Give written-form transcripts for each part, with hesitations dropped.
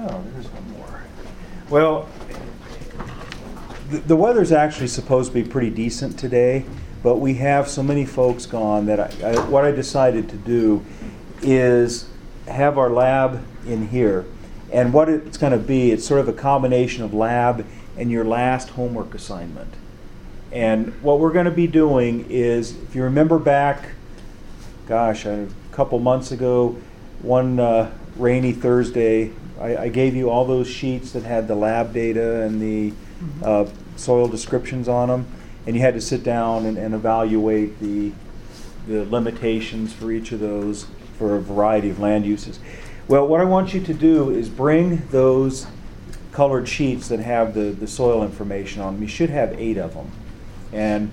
Oh, there's one more. Well, the weather's actually supposed to be pretty decent today, but we have so many folks gone that what I decided to do is have our lab in here. And what it's going to be, it's sort of a combination of lab and your last homework assignment. And what we're going to be doing is, if you remember back, gosh, a couple months ago, one rainy Thursday, I gave you all those sheets that had the lab data and the soil descriptions on them, and you had to sit down and evaluate the limitations for each of those for a variety of land uses. Well, what I want you to do is bring those colored sheets that have the soil information on them. You should have 8 of them. And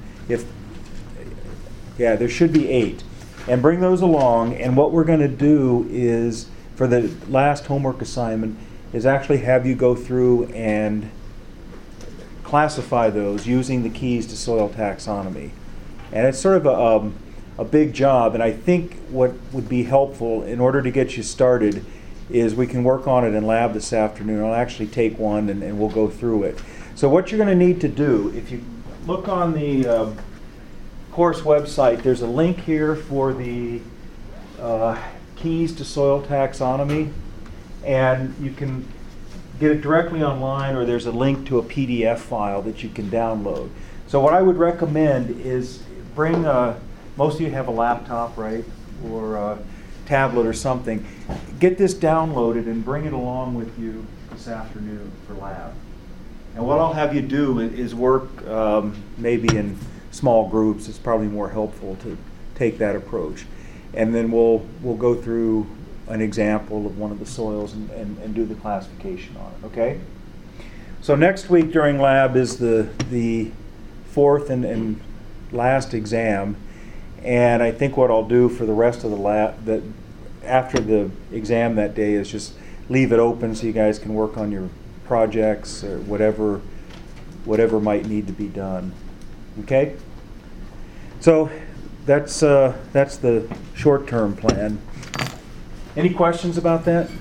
there should be 8. And bring those along, and what we're going to do is, for the last homework assignment, is actually have you go through and classify those using the keys to soil taxonomy. And it's sort of a big job, and I think what would be helpful in order to get you started is we can work on it in lab this afternoon. I'll actually take one and we'll go through it. So what you're going to need to do, if you look on the course website, there's a link here for the keys to soil taxonomy, and you can get it directly online, or there's a link to a PDF file that you can download. So what I would recommend is bring most of you have a laptop, right, or a tablet or something. Get this downloaded and bring it along with you this afternoon for lab. And what I'll have you do is work maybe in small groups. It's probably more helpful to take that approach. And then we'll go through an example of one of the soils and do the classification on it, okay? So next week during lab is the fourth and last exam. And I think what I'll do for the rest of the lab, that after the exam that day, is just leave it open so you guys can work on your projects or whatever might need to be done. Okay? So that's the short-term plan. Any questions about that?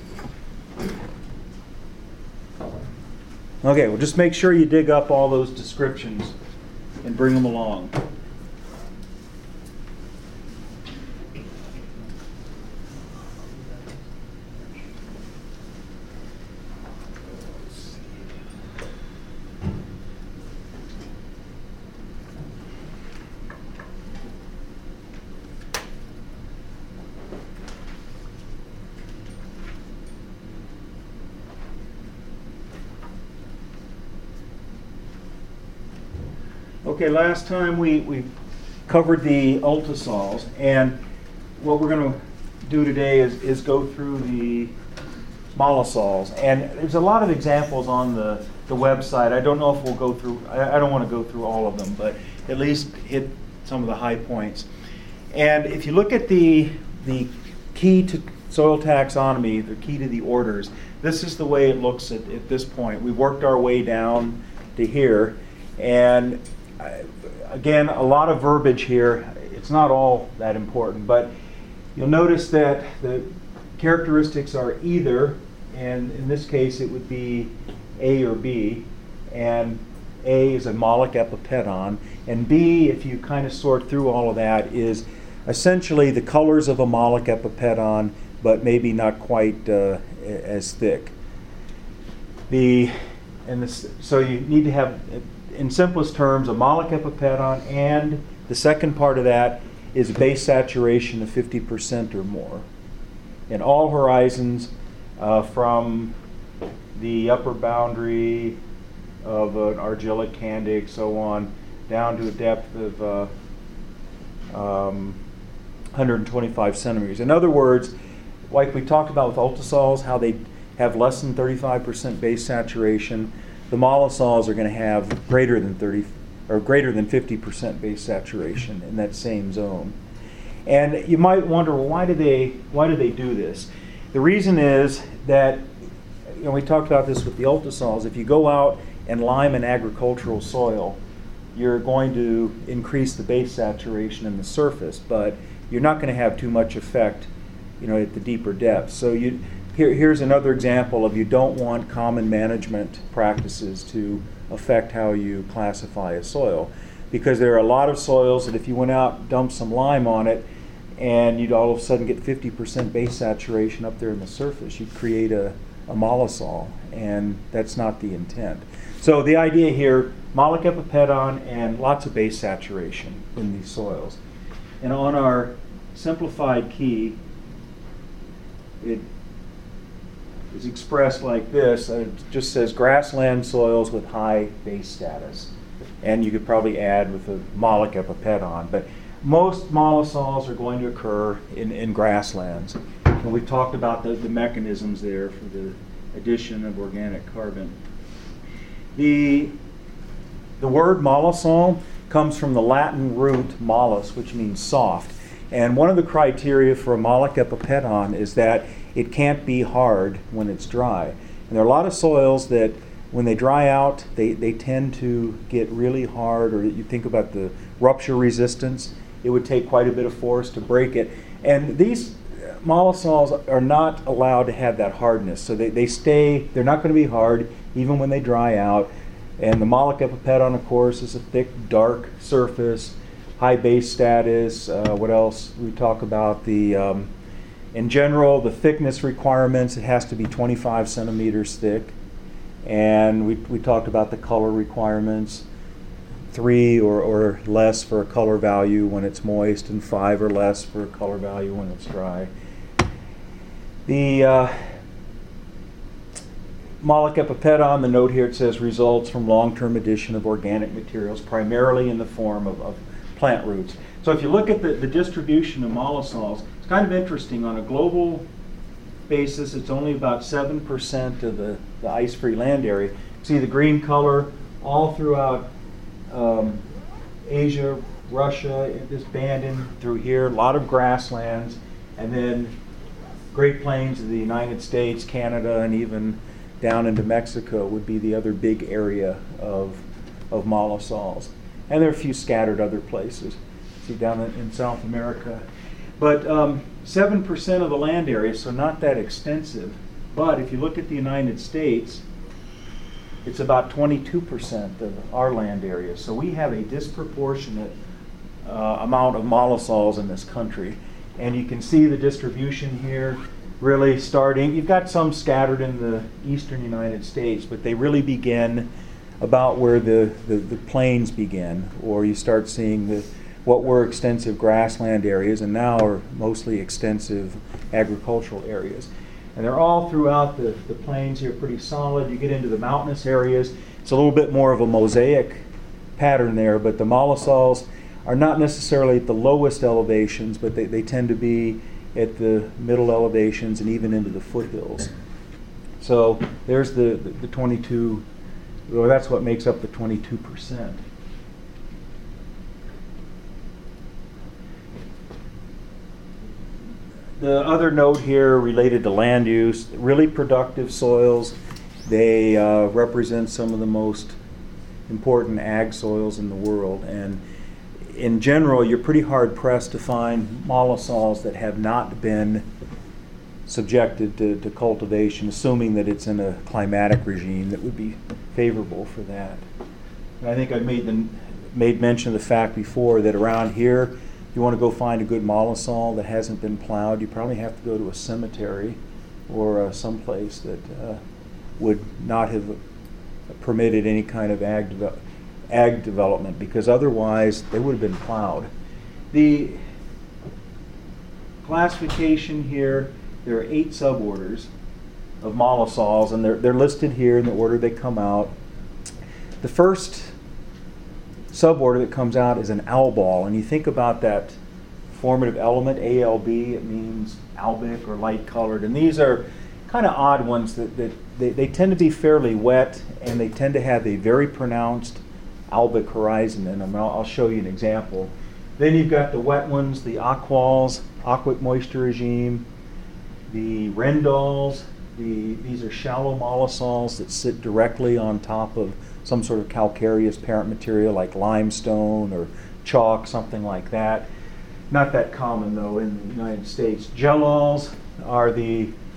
Okay, well, just make sure you dig up all those descriptions and bring them along. Okay, last time we covered the ultisols, and what we're going to do today is go through the mollisols. And there's a lot of examples on the website. I don't know if we'll go through, I don't want to go through all of them, but at least hit some of the high points. And if you look at the key to soil taxonomy, the key to the orders, this is the way it looks at this point. We've worked our way down to here, and again, a lot of verbiage here. It's not all that important, but you'll notice that the characteristics are either, and in this case it would be A or B, and A is a molic epipedon, and B, if you kind of sort through all of that, is essentially the colors of a molic epipedon, but maybe not quite as thick. So you need to have, in simplest terms, a molic epipedon, and the second part of that is base saturation of 50% or more. In all horizons, from the upper boundary of an argillic candic, so on, down to a depth of 125 centimeters. In other words, like we talked about with ultisols, how they have less than 35% base saturation, the mollisols are going to have greater than 50% base saturation in that same zone. And you might wonder, well, why do they do this? The reason is that, we talked about this with the ultisols. If you go out and lime an agricultural soil, you're going to increase the base saturation in the surface, but you're not going to have too much effect, at the deeper depths. So here's another example of you don't want common management practices to affect how you classify a soil. Because there are a lot of soils that if you went out and dumped some lime on it and you'd all of a sudden get 50% base saturation up there in the surface, you'd create a mollisol, and that's not the intent. So the idea here, mollicapipedon and lots of base saturation in these soils. And on our simplified key, it is expressed like this. It just says grassland soils with high base status. And you could probably add with a mollicapipedon. But most mollisols are going to occur in grasslands. And we've talked about the mechanisms there for the addition of organic carbon. The word mollisol comes from the Latin root mollus, which means soft. And one of the criteria for a mollicapipedon is that it can't be hard when it's dry. And there are a lot of soils that when they dry out, they tend to get really hard, or you think about the rupture resistance, it would take quite a bit of force to break it. And these mollisols are not allowed to have that hardness. So they're not going to be hard even when they dry out. And the mollicapipedon, of course, is a thick, dark surface, high base status. What else? We talk about in general, the thickness requirements, it has to be 25 centimeters thick. And we talked about the color requirements, 3 or less for a color value when it's moist, and 5 or less for a color value when it's dry. The mollicapipedon, the note here, it says results from long-term addition of organic materials, primarily in the form of plant roots. So if you look at the distribution of mollisols, it's kind of interesting. On a global basis, it's only about 7% of the ice-free land area. See the green color all throughout Asia, Russia, this band in through here, a lot of grasslands, and then Great Plains of the United States, Canada, and even down into Mexico would be the other big area of mollisols. And there are a few scattered other places. See down in South America. But 7% of the land area, so not that extensive. But if you look at the United States, it's about 22% of our land area. So we have a disproportionate amount of mollisols in this country. And you can see the distribution here really starting. You've got some scattered in the eastern United States, but they really begin about where the plains begin, or you start seeing what were extensive grassland areas and now are mostly extensive agricultural areas. And they're all throughout the plains here, pretty solid. You get into the mountainous areas, it's a little bit more of a mosaic pattern there, but the mollisols are not necessarily at the lowest elevations, but they tend to be at the middle elevations and even into the foothills. So there's the 22, well, that's what makes up the 22%. The other note here related to land use, really productive soils. They represent some of the most important ag soils in the world. And in general, you're pretty hard pressed to find mollisols that have not been subjected to cultivation, assuming that it's in a climatic regime that would be favorable for that. And I think I've made mention of the fact before that around here, if you want to go find a good mollisol that hasn't been plowed, you probably have to go to a cemetery or someplace that would not have permitted any kind of ag development, because otherwise they would have been plowed. The classification here, there are 8 suborders of mollisols, and they're listed here in the order they come out. The first suborder that comes out is an albal, and you think about that formative element, ALB, it means albic or light colored, and these are kind of odd ones that they tend to be fairly wet, and they tend to have a very pronounced albic horizon in them. I'll show you an example. Then you've got the wet ones, the aquals, aquic moisture regime, the rendols. These are shallow mollisols that sit directly on top of some sort of calcareous parent material like limestone or chalk, something like that. Not that common though in the United States. Gellols are the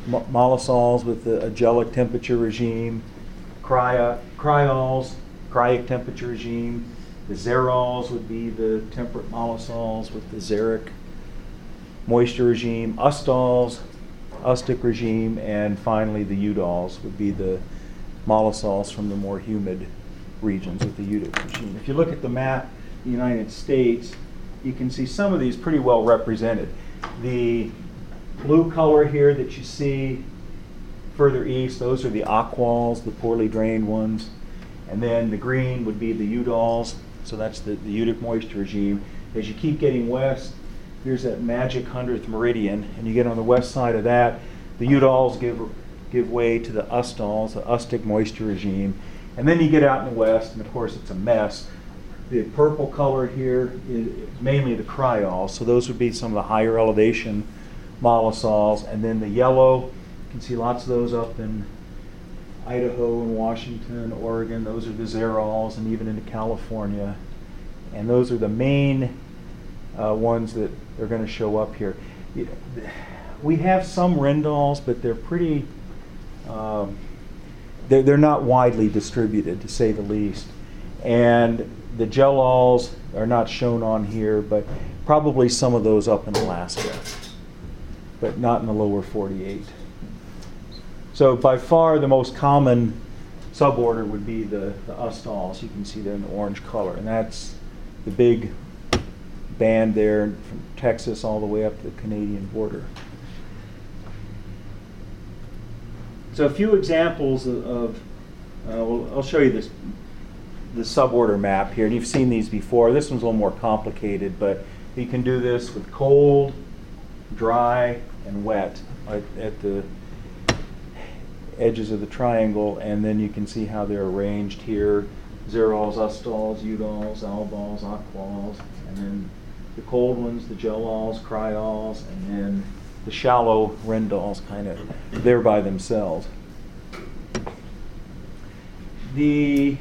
mollisols with the agellic temperature regime, cryols, cryic temperature regime. The xerols would be the temperate mollisols with the xeric moisture regime, ustols, ustic regime, and finally the eudols would be the mollisols from the more humid regions with the eudic regime. If you look at the map of the United States, you can see some of these pretty well represented. The blue color here that you see further east, those are the aquols, the poorly drained ones. And then the green would be the eudols, so that's the eudic moisture regime. As you keep getting west, here's that magic 100th meridian, and you get on the west side of that, the eudols give way to the ustols, the ustic moisture regime. And then you get out in the west, and of course it's a mess. The purple color here is mainly the cryols, so those would be some of the higher elevation mollisols. And then the yellow, you can see lots of those up in Idaho and Washington, Oregon. Those are the xerols, and even into California. And those are the main ones that are going to show up here. We have some rindols, but they're pretty, they're not widely distributed, to say the least. And the gellols are not shown on here, but probably some of those up in Alaska, but not in the lower 48. So by far the most common suborder would be the ustols. You can see there in the orange color, and that's the big band there from Texas all the way up to the Canadian border. So a few examples I'll show you the suborder map here, and you've seen these before. This one's a little more complicated, but you can do this with cold, dry, and wet at the edges of the triangle, and then you can see how they're arranged here. Xerols, ustols, eudols, albols, aquols, and then the cold ones, the gellols, cryols, and then the shallow rindols kind of there by themselves. The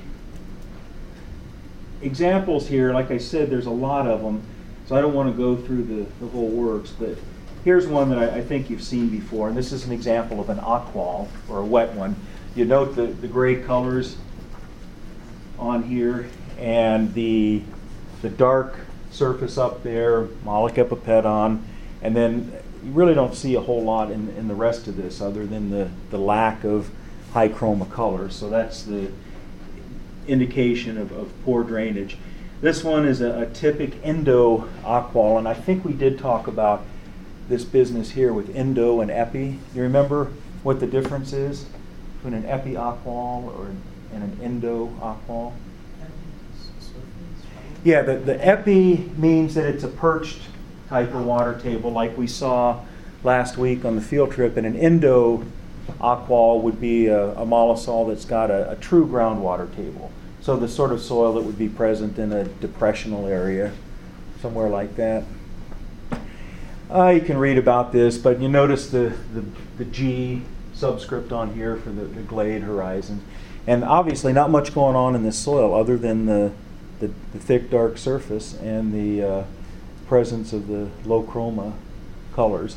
examples here, like I said, there's a lot of them, so I don't want to go through the whole works, but here's one that I think you've seen before, and this is an example of an aquol, or a wet one. You note the gray colors on here, and the dark surface up there, Moloch epipedon, and then you really don't see a whole lot in the rest of this other than the lack of high chroma colors. So that's the indication of poor drainage. This one is a typic endo-aquol, and I think we did talk about this business here with endo and epi. You remember what the difference is between an epi-aquol and an endo-aquol? Yeah, the epi means that it's a perched type of water table like we saw last week on the field trip, and an endo-aquol would be a mollisol that's got a true groundwater table. So the sort of soil that would be present in a depressional area, somewhere like that. You can read about this, but you notice the G subscript on here for the glade horizon. And obviously not much going on in this soil other than the thick dark surface and the presence of the low chroma colors.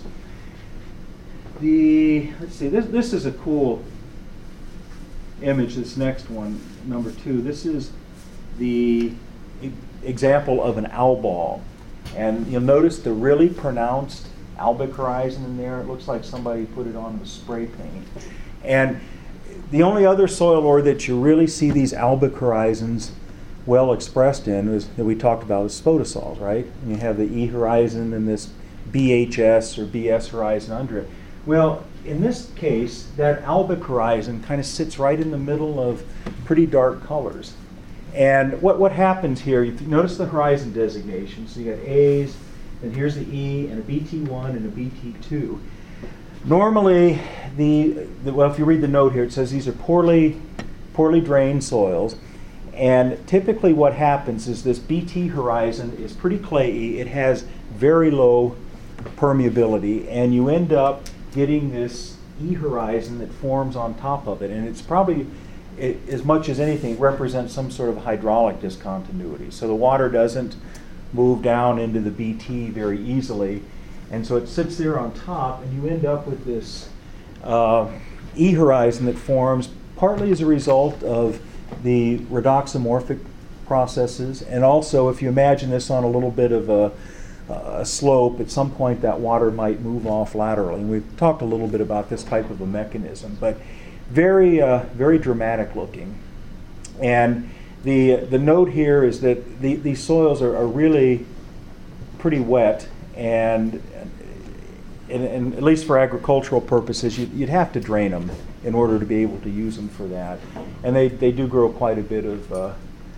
Let's see, this is a cool image, this next one, number 2. This is the example of an albol. And you'll notice the really pronounced albic horizon in there. It looks like somebody put it on with spray paint. And the only other soil ore that you really see these albic horizons well expressed in is, that we talked about, is spodosols, right? And you have the E horizon and this BHS or BS horizon under it. Well, in this case, that albic horizon kind of sits right in the middle of pretty dark colors. And what happens here, you notice the horizon designation. So you got A's, and here's the E, and a BT1 and a BT2. Normally, well, if you read the note here, it says these are poorly drained soils. And typically what happens is this BT horizon is pretty clayey. It has very low permeability, and you end up getting this E horizon that forms on top of it. And it's probably, as much as anything, represents some sort of hydraulic discontinuity. So the water doesn't move down into the BT very easily. And so it sits there on top, and you end up with this E horizon that forms partly as a result of the redoxomorphic processes, and also if you imagine this on a little bit of a slope, at some point that water might move off laterally. And we've talked a little bit about this type of a mechanism, but very, very dramatic looking. And the note here is that these soils are really pretty wet, and at least for agricultural purposes, you'd have to drain them in order to be able to use them for that. And they do grow quite a bit of a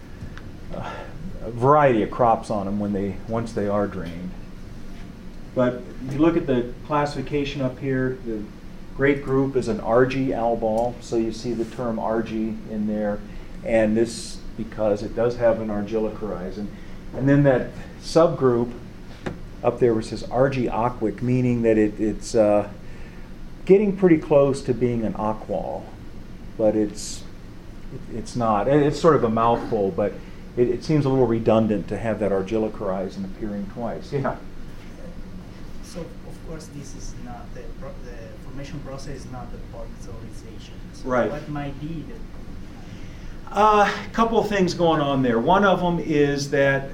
variety of crops on them once they are drained. But if you look at the classification up here, the great group is an RG albal, so you see the term RG in there, and this because it does have an argillic horizon. And then that subgroup up there where it says RG aquic, meaning that it's getting pretty close to being an aqual, but it's not. And it's sort of a mouthful, but it seems a little redundant to have that argillic horizon appearing twice. Yeah. So of course this is not the formation process is not the particellization. So right. What might be the a couple of things going on there. One of them is that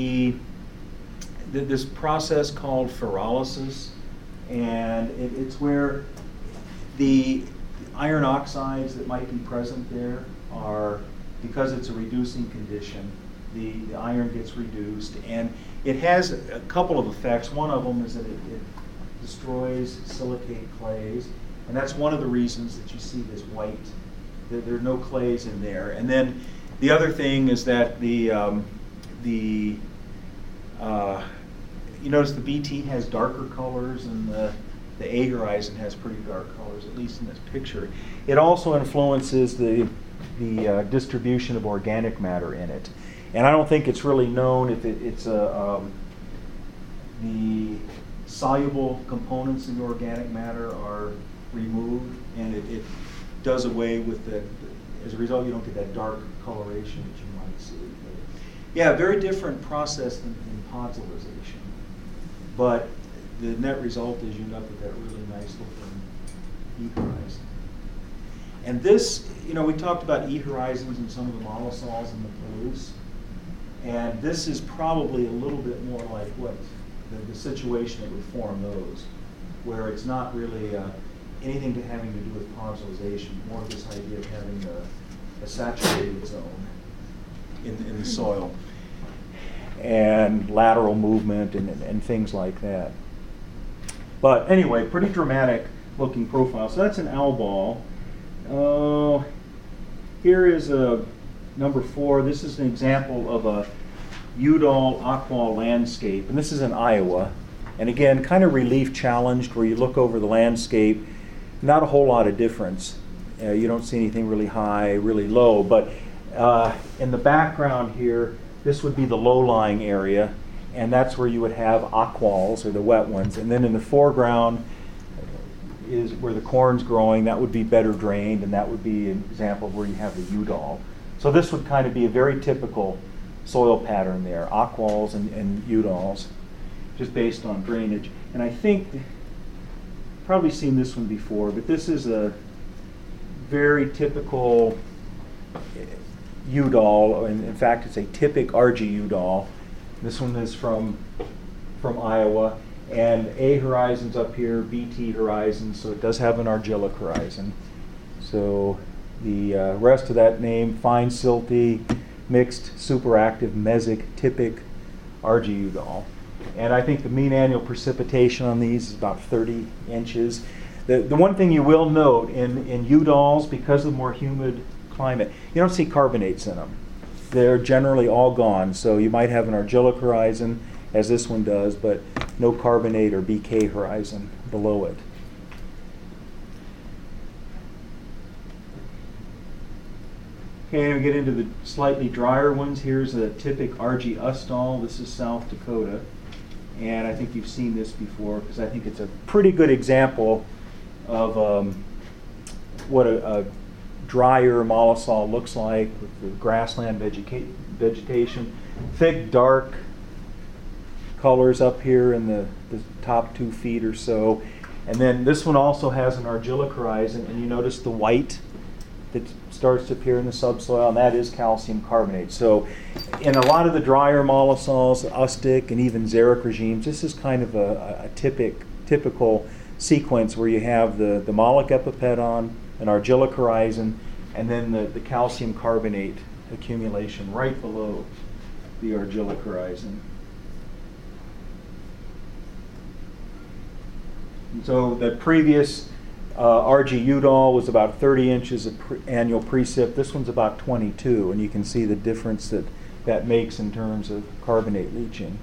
this process called ferrolysis, and it's where the iron oxides that might be present there are, because it's a reducing condition, the iron gets reduced, and it has a couple of effects. One of them is that it destroys silicate clays, and that's one of the reasons that you see this white. There are no clays in there. And then the other thing is that you notice the BT has darker colors and the A horizon has pretty dark colors, at least in this picture. It also influences the distribution of organic matter in it. And I don't think it's really known if it's the soluble components in the organic matter are removed, and it does away with the, as a result, you don't get that dark coloration that you might see. But yeah, very different process than podzolization. But the net result is you end up with that really nice looking E horizon. And this, we talked about E horizons in some of the mollisols and the Palouse. And this is probably a little bit more like what the situation that would form those, where it's not really anything to having to do with podzolization, more of this idea of having a saturated zone in the soil and lateral movement and things like that. But anyway, pretty dramatic looking profile. So that's an albal. Here is a number 4. This is an example of a Udall aqual landscape, and this is in Iowa. And again, kind of relief challenged, where you look over the landscape, not a whole lot of difference. You don't see anything really high, really low, but in the background here, this would be the low-lying area, and that's where you would have aquals, or the wet ones. And then in the foreground is where the corn's growing. That would be better drained, and that would be an example of where you have the Udall. So this would kind of be a very typical soil pattern there, aquals and Udalls, just based on drainage. And I think, probably seen this one before, but this is a very typical Udall, and in fact it's a typic RG Udall. This one is from Iowa, and A horizon's up here, BT horizon, so it does have an argillic horizon. So the rest of that name, fine silty, mixed, superactive, mesic, typic RG Udall. And I think the mean annual precipitation on these is about 30 inches. The one thing you will note in Udalls, because of the more humid climate, you don't see carbonates in them. They're generally all gone. So you might have an argillic horizon, as this one does, but no carbonate or BK horizon below it. Okay, we get into the slightly drier ones. Here's a typic RG Ustall. This is South Dakota. And I think you've seen this before, because I think it's a pretty good example of what a drier mollisol looks like, with the grassland vegetation. Thick, dark colors up here in the top 2 feet or so. And then this one also has an argillic horizon, and you notice the white that starts to appear in the subsoil, and that is calcium carbonate. So in a lot of the drier mollisols, Ustic and even xeric regimes, this is kind of a typical sequence where you have the molic epipedon, an argillic horizon, and then the calcium carbonate accumulation right below the argillic horizon. And so the previous RG Udall was about 30 inches of annual precip. This one's about 22, and you can see the difference that makes in terms of carbonate leaching.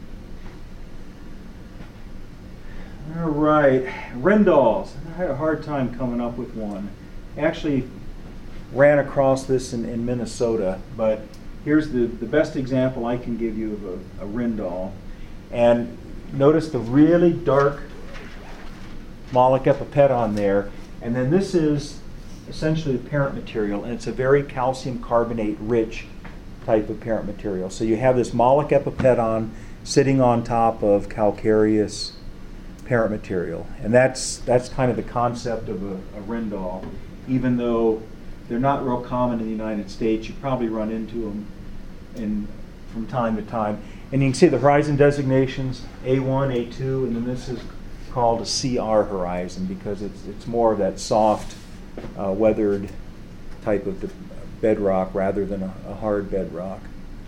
All right, Rindols. I had a hard time coming up with one. Actually ran across this in Minnesota, but here's the best example I can give you of a Rindol. And notice the really dark molic epipedon there. And then this is essentially the parent material, and it's a very calcium carbonate rich type of parent material. So you have this molic epipedon sitting on top of calcareous parent material. And that's kind of the concept of a Rindol. Even though they're not real common in the United States, you probably run into them from time to time. And you can see the horizon designations, A1, A2, and then this is called a CR horizon because it's more of that soft, weathered type of the bedrock rather than a hard bedrock.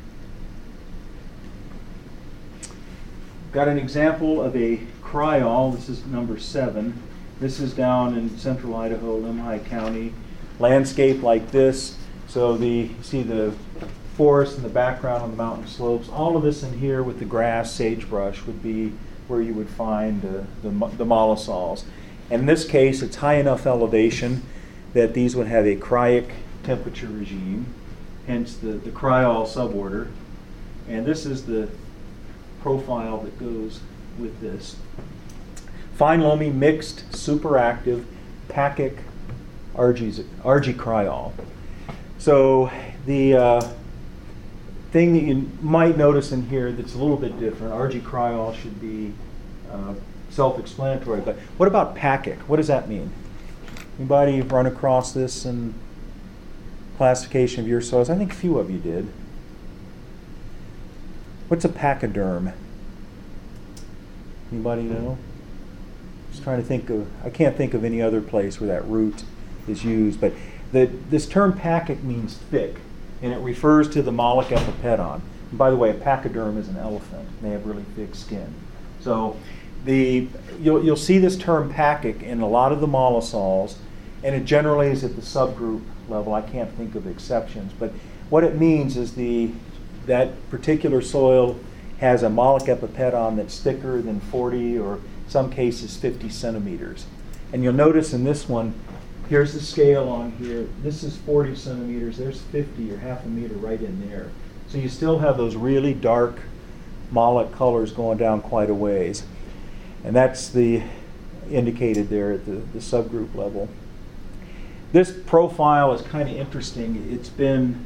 Got an example of a cryol. This is number 7. This is down in central Idaho, Lemhi County. Landscape like this. So you see the forest in the background on the mountain slopes. All of this in here with the grass, sagebrush would be where you would find the mollisols. And in this case, it's high enough elevation that these would have a cryic temperature regime, hence the cryol suborder. And this is the profile that goes with this. Fine loamy mixed superactive Pacic argycryol. So the thing that you might notice in here that's a little bit different, argycryol should be self-explanatory, but what about Pacic? What does that mean? Anybody run across this in classification of your soils? I think a few of you did. What's a pachyderm? Anybody know? Just trying to think of, I can't think of any other place where that root is used, but this term Pacic means thick, and it refers to the molic epipedon. And by the way, a pachyderm is an elephant. They have really thick skin. So you'll see this term Pacic in a lot of the mollisols, and it generally is at the subgroup level. I can't think of exceptions, but what it means is that particular soil has a molic epipedon that's thicker than 40 or some cases 50 centimeters. And you'll notice in this one, here's the scale on here. This is 40 centimeters. There's 50 or half a meter right in there. So you still have those really dark molic colors going down quite a ways. And that's the indicated there at the subgroup level. This profile is kind of interesting. It's been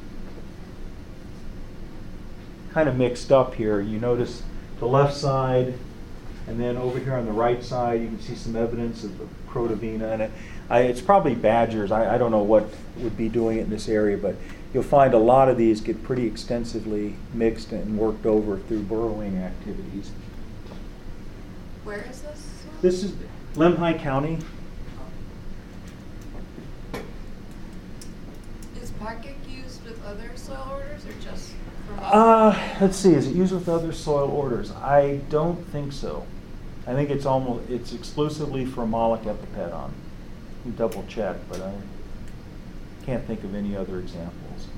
kind of mixed up here. You notice the left side, and then over here on the right side, you can see some evidence of the Crotovina. And it's probably badgers. I don't know what would be doing it in this area, but you'll find a lot of these get pretty extensively mixed and worked over through burrowing activities. Where is this? This is Lemhi County. Is Pacic used with other soil orders or just for Let's see, is it used with other soil orders? I don't think so. I think it's exclusively for molic epipedon. You double check, but I can't think of any other examples.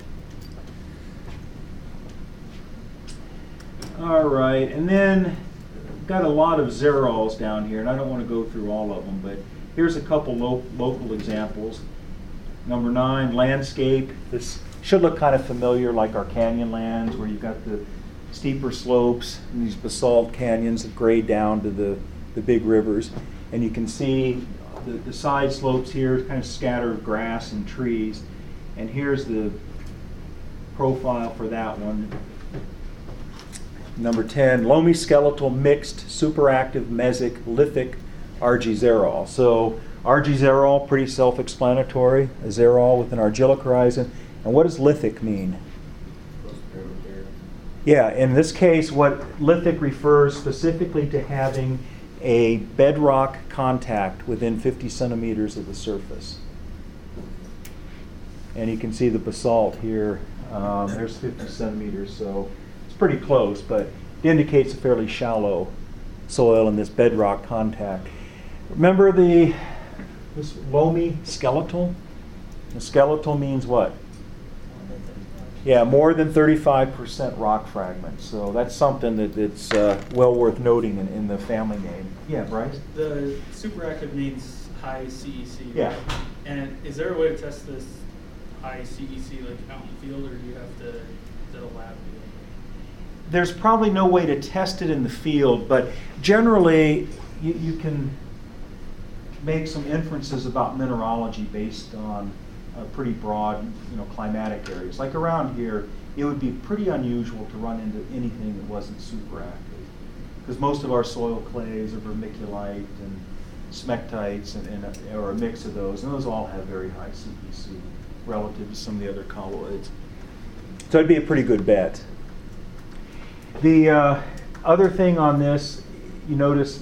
All right, and then got a lot of xerols down here, and I don't want to go through all of them, but here's a couple local examples. Number 9, landscape. This should look kind of familiar, like our canyon lands, where you've got the steeper slopes and these basalt canyons that grade down to the big rivers. And you can see the side slopes here, kind of scattered grass and trees. And here's the profile for that one. Number 10, loamy skeletal mixed superactive mesic lithic argizerol. So argizerol, pretty self-explanatory, a zerol with an argillic horizon. And what does lithic mean? Yeah, in this case, what lithic refers specifically to having a bedrock contact within 50 centimeters of the surface. And you can see the basalt here. There's 50 centimeters, so it's pretty close, but it indicates a fairly shallow soil in this bedrock contact. Remember this loamy skeletal? The skeletal means what? Yeah, more than 35% rock fragments. So that's something that's well worth noting in the family name. Yeah, Bryce? The superactive means high CEC, Yeah. right? And is there a way to test this high CEC like out in the field, or do you have to, is it a lab deal? There's probably no way to test it in the field, but generally you can make some inferences about mineralogy based on pretty broad, climatic areas. Like around here, it would be pretty unusual to run into anything that wasn't superactive, because most of our soil clays are vermiculite and smectites or a mix of those, and those all have very high CPC relative to some of the other colloids. So it'd be a pretty good bet. The other thing on this, you notice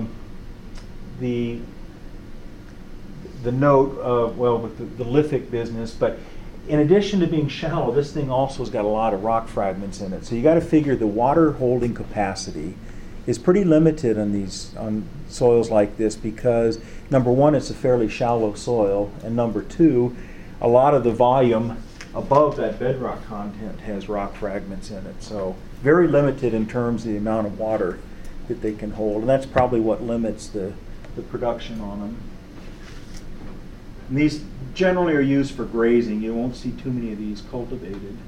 the note of, with the lithic business, but in addition to being shallow, this thing also has got a lot of rock fragments in it. So you got to figure the water holding capacity is pretty limited on soils like this, because number one, it's a fairly shallow soil, and number two, a lot of the volume above that bedrock content has rock fragments in it. So very limited in terms of the amount of water that they can hold, and that's probably what limits the production on them. And these generally are used for grazing. You won't see too many of these cultivated.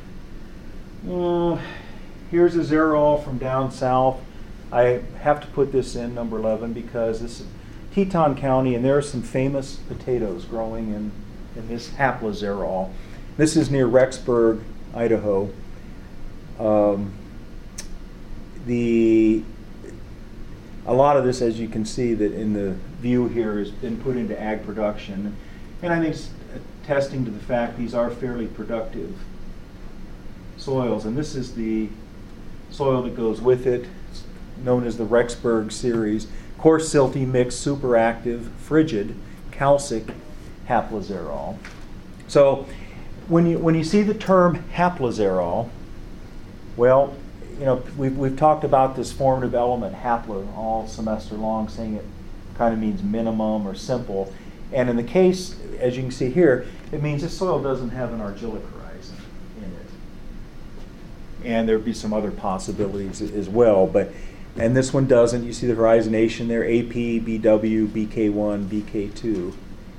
Here's a zerol from down south. I have to put this in number 11 because this is Teton County, and there are some famous potatoes growing in this haplozerol. This is near Rexburg, Idaho. A lot of this, as you can see that in the view here, has been put into ag production, and I think it's attesting to the fact these are fairly productive soils. And this is the soil that goes with it. It's known as the Rexburg series. Coarse, silty, mixed, superactive, frigid, calcic haplozerol. So when you see the term haplozerol, well, we've talked about this formative element haplo all semester long, saying it kind of means minimum or simple. And in the case, as you can see here, it means this soil doesn't have an argillic horizon in it. And there'd be some other possibilities as well, and this one doesn't. You see the horizonation there, AP, BW, BK1, BK2.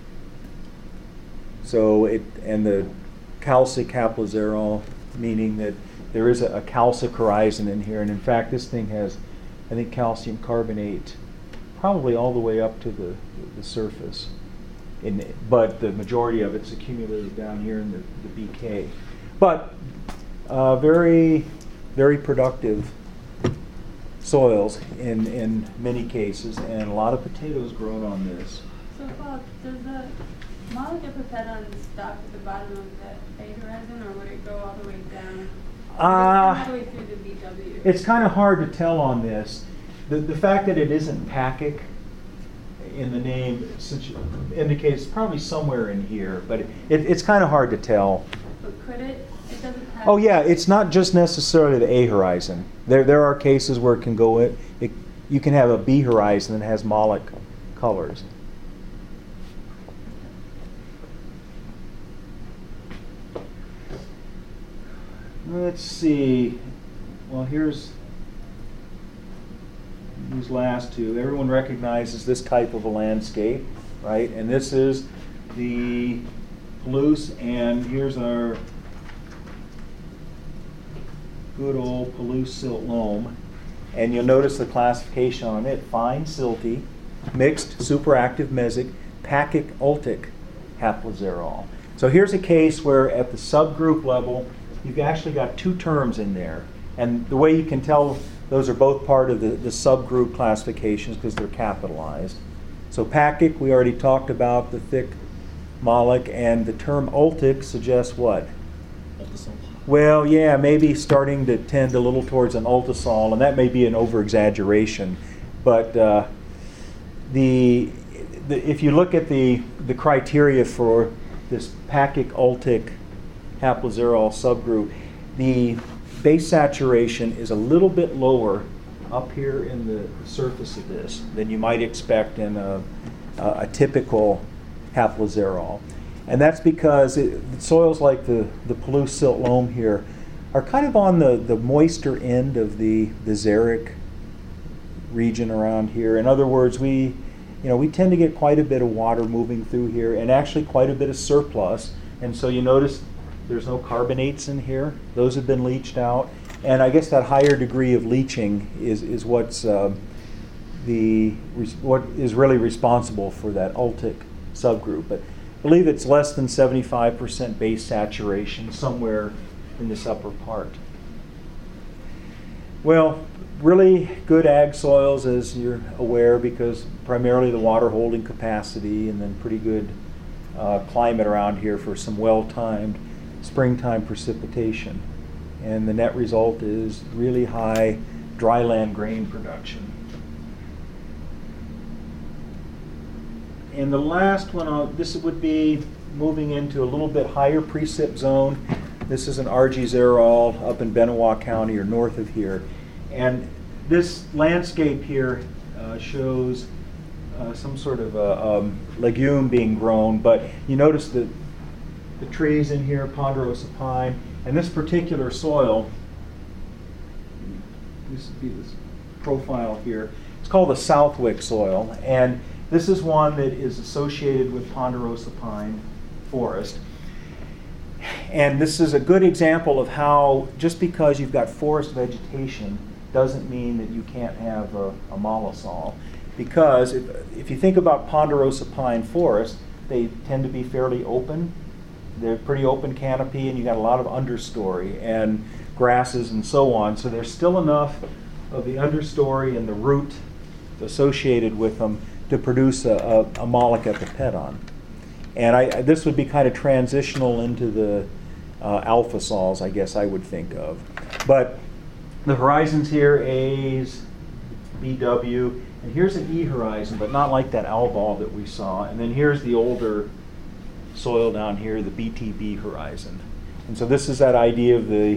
So and the calcic haplozerol, meaning that there is a calcic horizon in here, and in fact this thing has, I think, calcium carbonate probably all the way up to the surface. But the majority of it's accumulated down here in the BK. But very, very productive soils in many cases, and a lot of potatoes grown on this. So Bob, does the molybdenum stop at the bottom of the A horizon, or would it go all the way down? All the way through the BW? It's kind of hard to tell on this. The fact that it isn't Pacic in the name indicates probably somewhere in here, but it's kind of hard to tell. But could it? It doesn't have. Oh yeah, it's not just necessarily the A horizon. There are cases where it can go you can have a B horizon that has molic colors. Let's see. Well, here's these last two. Everyone recognizes this type of a landscape, right? And this is the Palouse, and here's our good old Palouse silt loam. And you'll notice the classification on it: fine, silty, mixed, superactive, mesic, Pacic, ultic haplozerol. So here's a case where at the subgroup level, you've actually got two terms in there. And the way you can tell Those are both part of the subgroup classifications because they're capitalized. So Pacic, we already talked about the thick molic, and the term ultic suggests what? Well, yeah, maybe starting to tend a little towards an ultisol, and that may be an over-exaggeration. But if you look at the criteria for this Pacic ultic haploxerol subgroup, the base saturation is a little bit lower up here in the surface of this than you might expect in a typical haploxerol. And that's because soils like the Palouse silt loam here are kind of on the moister end of the xeric region around here. In other words, we tend to get quite a bit of water moving through here, and actually quite a bit of surplus. And so you notice there's no carbonates in here. Those have been leached out. And I guess that higher degree of leaching is what is really responsible for that ultic subgroup. But I believe it's less than 75% base saturation somewhere in this upper part. Well, really good ag soils, as you're aware, because primarily the water holding capacity, and then pretty good climate around here for some well-timed springtime precipitation. And the net result is really high dryland grain production. And the last one, this would be moving into a little bit higher precip zone. This is an RG-xerol up in Benewah County, or north of here. And this landscape here shows some sort of legume being grown, but you notice the trees in here, ponderosa pine, and this particular soil, this would be this profile here, it's called the Southwick soil, and this is one that is associated with ponderosa pine forest. And this is a good example of how just because you've got forest vegetation doesn't mean that you can't have a mollisol. Because if you think about ponderosa pine forest, they tend to be fairly open. They're pretty open canopy, and you got a lot of understory and grasses and so on. So there's still enough of the understory and the root associated with them to produce a molic epipedon. And this would be kind of transitional into the alpha sols, I guess I would think of. But the horizons here, A's, BW, and here's an E horizon, but not like that Albol that we saw. And then here's the older soil down here, the BTB horizon. And so this is that idea of the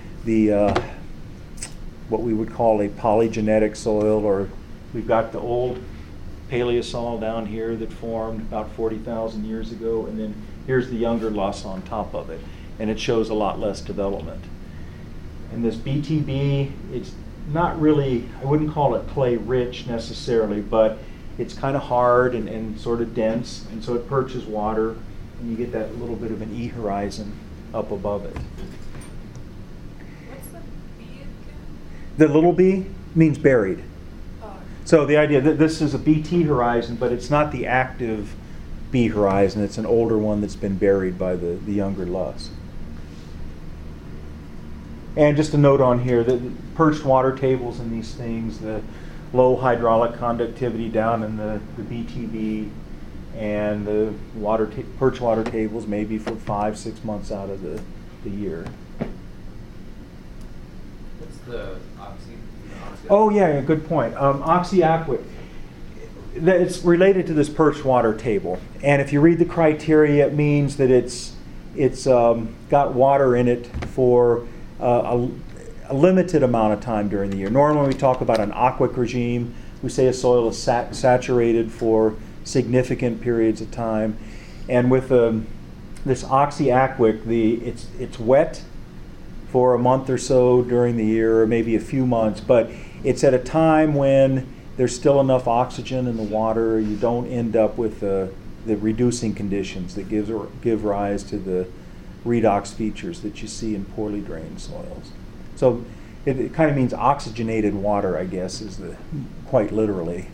what we would call a polygenetic soil, or we've got the old Paleosol down here that formed about 40,000 years ago, and then here's the younger loess on top of it, and it shows a lot less development. And this BTB, it's not really, I wouldn't call it clay rich necessarily, but it's kind of hard and sort of dense, and so it perches water, and you get that little bit of an E horizon up above it. What's the B again? The little b means buried. Oh. So the idea that this is a BT horizon, but it's not the active B horizon, it's an older one that's been buried by the younger loess. And just a note on here, the perched water tables in these things, the low hydraulic conductivity down in the BTB, and the perch water tables maybe for 5-6 months out of the year. What's the oxy? Oh yeah, good point. Oxyaquit, it's related to this perch water table, and if you read the criteria, it means that it's got water in it for a limited amount of time during the year. Normally when we talk about an aquic regime, we say a soil is saturated for significant periods of time. And with this oxyaquic, it's wet for a month or so during the year, or maybe a few months, but it's at a time when there's still enough oxygen in the water. You don't end up with the reducing conditions that give rise to the redox features that you see in poorly drained soils. So it kind of means oxygenated water, I guess, is quite literally.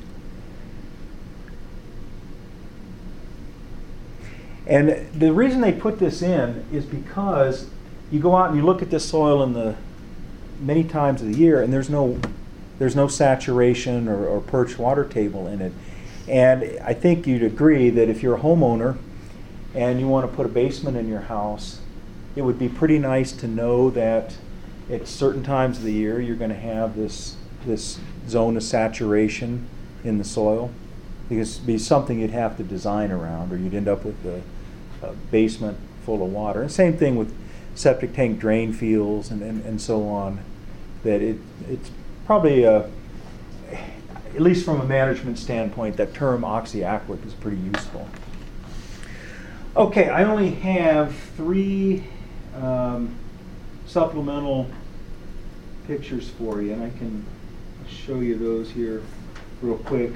And the reason they put this in is because you go out and you look at this soil many times of the year, and there's no there's no saturation or perched water table in it. And I think you'd agree that if you're a homeowner and you want to put a basement in your house, it would be pretty nice to know that at certain times of the year you're going to have this zone of saturation in the soil, because it'd be something you'd have to design around, or you'd end up with a basement full of water. And same thing with septic tank drain fields and so on, that it's probably, at least from a management standpoint, that term oxyaquic is pretty useful. Okay, I only have 3 supplemental pictures for you, and I can show you those here real quick.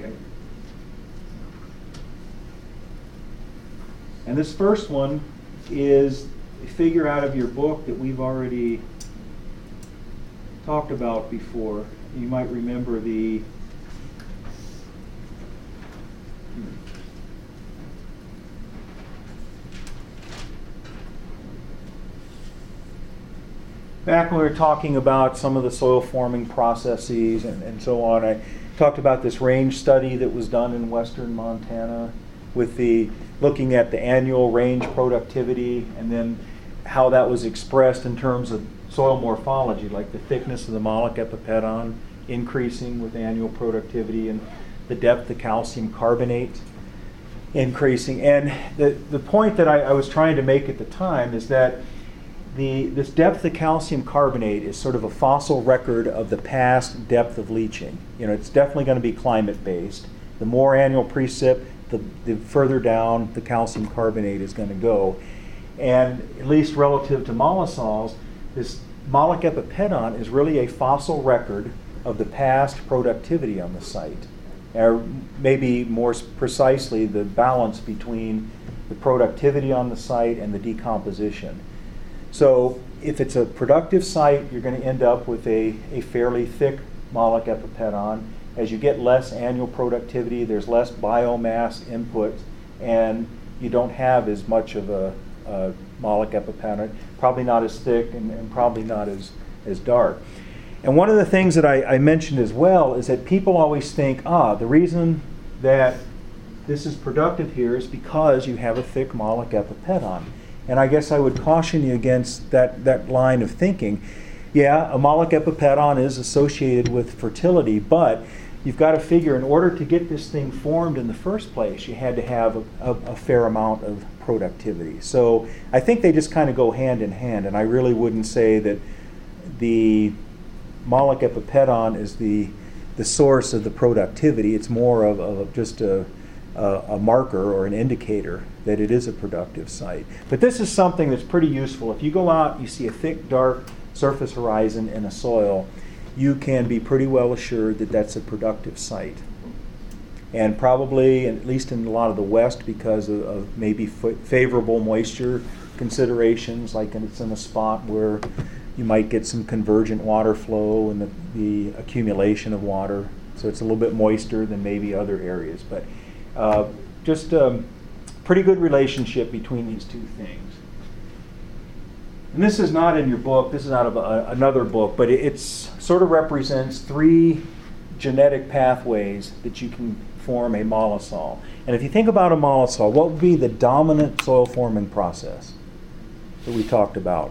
And this first one is a figure out of your book that we've already talked about before. You might remember the back when we were talking about some of the soil forming processes and so on, I talked about this range study that was done in western Montana with the looking at the annual range productivity and then how that was expressed in terms of soil morphology, like the thickness of the moloch epipedon increasing with annual productivity and the depth of calcium carbonate increasing. And the point that I was trying to make at the time is that this depth of calcium carbonate is sort of a fossil record of the past depth of leaching. You know, it's definitely going to be climate-based. The more annual precip, the further down the calcium carbonate is going to go. And at least relative to mollisols, this moloch epipedon is really a fossil record of the past productivity on the site. Or maybe more precisely, the balance between the productivity on the site and the decomposition. So if it's a productive site, you're going to end up with a fairly thick moloch epipedon. As you get less annual productivity, there's less biomass input, and you don't have as much of a moloch epipedon, probably not as thick and probably not as dark. And one of the things that I mentioned as well is that people always think, the reason that this is productive here is because you have a thick moloch epipedon. And I guess I would caution you against that line of thinking. Yeah, a moloch epipedon is associated with fertility, but you've got to figure in order to get this thing formed in the first place, you had to have a fair amount of productivity. So I think they just kind of go hand in hand, and I really wouldn't say that the moloch epipedon is the source of the productivity. It's more of just a marker or an indicator that it is a productive site. But this is something that's pretty useful. If you go out, you see a thick, dark surface horizon in a soil, you can be pretty well assured that that's a productive site. And probably, at least in a lot of the West, because of maybe favorable moisture considerations, like it's in a spot where you might get some convergent water flow and the accumulation of water. So it's a little bit moister than maybe other areas. But just a pretty good relationship between these two things. And this is not in your book, this is out of another book, but it sort of represents 3 genetic pathways that you can form a mollisol. And if you think about a mollisol, what would be the dominant soil forming process that we talked about?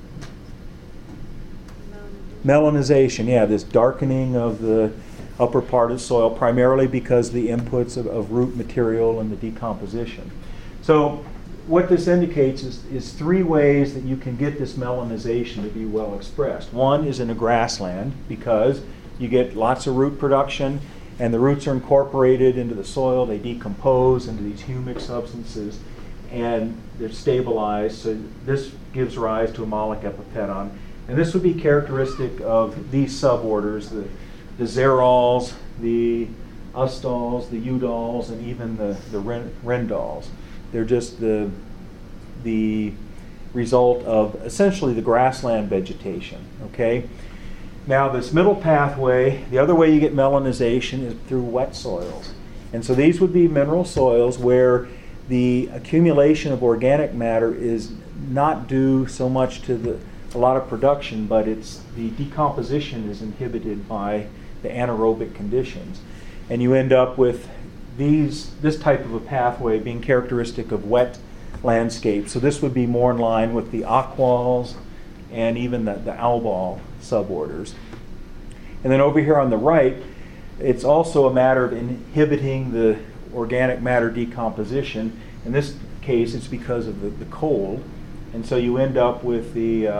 Melanization, yeah, this darkening of the upper part of the soil, primarily because of the inputs of root material and the decomposition. So what this indicates is 3 ways that you can get this melanization to be well expressed. One is in a grassland, because you get lots of root production and the roots are incorporated into the soil, they decompose into these humic substances and they're stabilized, so this gives rise to a moloch epipedon. And this would be characteristic of these suborders, the xerols, the ustols, the udols, and even the rendols. They're just the result of essentially the grassland vegetation, okay? Now this middle pathway, the other way you get melanization is through wet soils. And so these would be mineral soils where the accumulation of organic matter is not due so much to a lot of production, but it's the decomposition is inhibited by the anaerobic conditions. And you end up with this type of a pathway being characteristic of wet landscapes. So this would be more in line with the aquals and even the albal suborders. And then over here on the right, it's also a matter of inhibiting the organic matter decomposition. In this case, it's because of the cold. And so you end up with the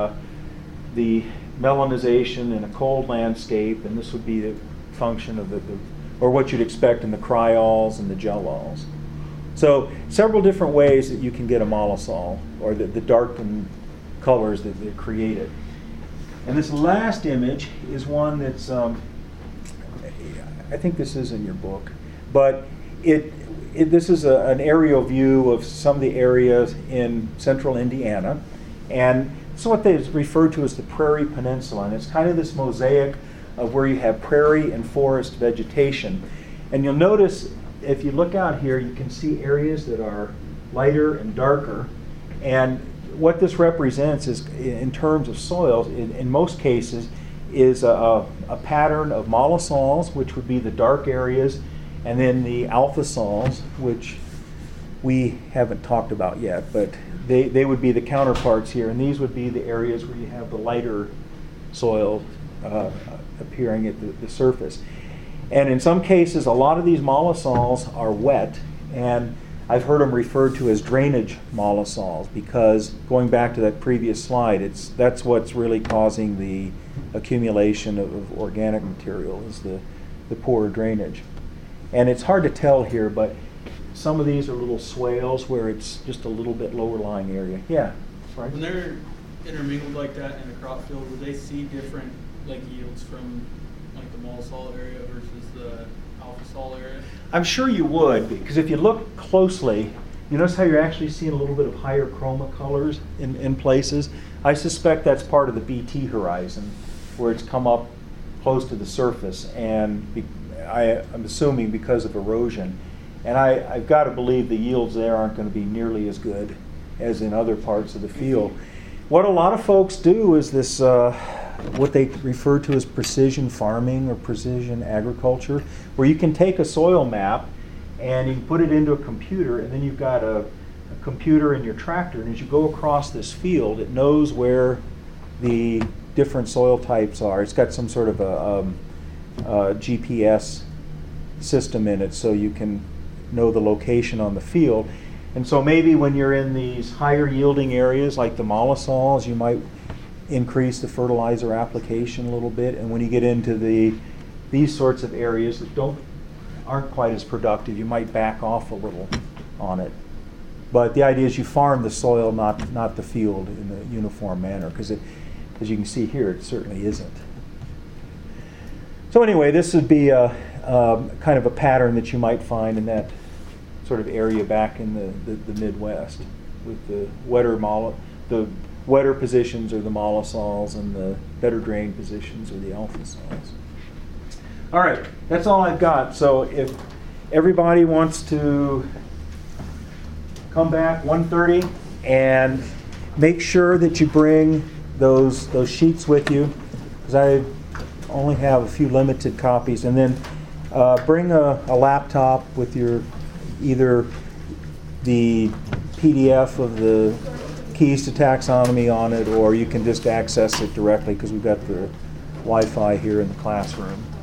melanization in a cold landscape, and this would be the function of or what you'd expect in the cryols and the gellols. So several different ways that you can get a mollisol, or the darkened colors that they created. And this last image is one that's, I think this is in your book, but this is an aerial view of some of the areas in central Indiana, and it's what they refer to as the Prairie Peninsula, and it's kind of this mosaic of where you have prairie and forest vegetation. And you'll notice, if you look out here, you can see areas that are lighter and darker, and what this represents is, in terms of soils, in most cases, is a pattern of mollisols, which would be the dark areas, and then the alpha sols, which we haven't talked about yet, but they would be the counterparts here, and these would be the areas where you have the lighter soil appearing at the surface. And in some cases, a lot of these mollisols are wet, and I've heard them referred to as drainage mollisols, because going back to that previous slide, that's what's really causing the accumulation of organic material, is the poor drainage. And it's hard to tell here, but some of these are little swales where it's just a little bit lower lying area. Yeah, right. When they're intermingled like that in a crop field, would they see different yields from like the mollisol area versus the alpha sol area? I'm sure you would, because if you look closely, you notice how you're actually seeing a little bit of higher chroma colors in places. I suspect that's part of the BT horizon, where it's come up close to the surface, and I'm assuming because of erosion. And I've got to believe the yields there aren't going to be nearly as good as in other parts of the field. What a lot of folks do is this, what they refer to as precision farming or precision agriculture, where you can take a soil map and you can put it into a computer, and then you've got a computer in your tractor, and as you go across this field, it knows where the different soil types are. It's got some sort of a GPS system in it, so you can know the location on the field. And so maybe when you're in these higher yielding areas like the mollisols, you might increase the fertilizer application a little bit, and when you get into these sorts of areas that aren't quite as productive, you might back off a little on it. But the idea is you farm the soil, not the field, in a uniform manner, because as you can see here, it certainly isn't. So anyway, this would be a kind of a pattern that you might find in that sort of area back in the Midwest, with the wetter positions are the mollisols, and the better drained positions are the alpha sols. All right, that's all I've got. So if everybody wants to come back 1:30, and make sure that you bring those sheets with you, because I only have a few limited copies, and then bring a laptop with your either the PDF of the keys to taxonomy on it, or you can just access it directly, because we've got the Wi-Fi here in the classroom.